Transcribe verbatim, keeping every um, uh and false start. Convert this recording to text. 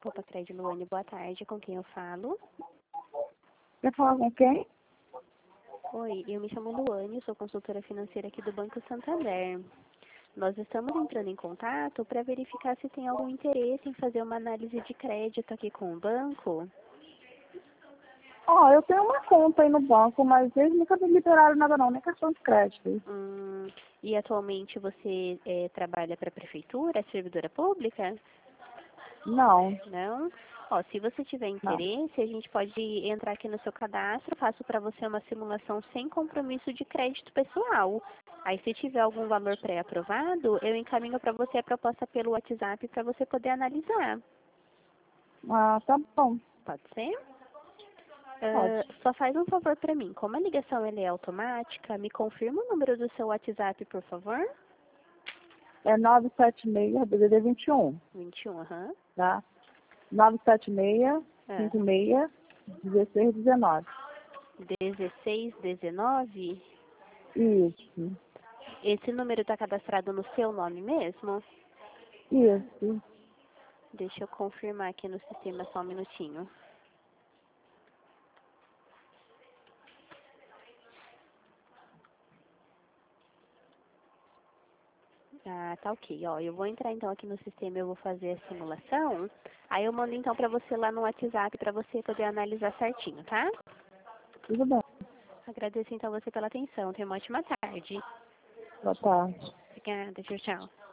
Poupa Crédito Luane, boa tarde, com quem eu falo? Quer falar com quem? Oi, eu me chamo Luane, sou consultora financeira aqui do Banco Santander. Nós estamos entrando em contato para verificar se tem algum interesse em fazer uma análise de crédito aqui com o banco. Ó, eu tenho uma conta aí no banco, mas eles nunca me liberaram nada não, nem cartão de crédito. Hum, e atualmente você eh, trabalha para a prefeitura, é servidora pública? Não, Não? Ó, se você tiver não. interesse, a gente pode entrar aqui no seu cadastro, faço para você uma simulação sem compromisso de crédito pessoal. Aí, se tiver algum valor pré-aprovado, eu encaminho para você a proposta pelo WhatsApp para você poder analisar. Ah, tá bom. Pode ser? Pode. Ah, só faz um favor para mim. Como a ligação ela é automática, me confirma o número do seu WhatsApp, por favor? É nove sete seis, D D D vinte e um, vinte e um, aham. tá? nove sete seis, Ah, cinco seis, dezesseis dezenove. dezesseis dezenove. Isso, Esse número está cadastrado no seu nome mesmo? isso. Deixa eu confirmar aqui no sistema só um minutinho. Ah, tá ok. Ó, eu vou entrar então aqui no sistema, eu vou fazer a simulação. Aí eu mando então para você lá no WhatsApp para você poder analisar certinho, tá? Tudo bem. Agradeço então você pela atenção. Tenha uma ótima tarde. Boa tarde. Obrigada. Tchau, tchau.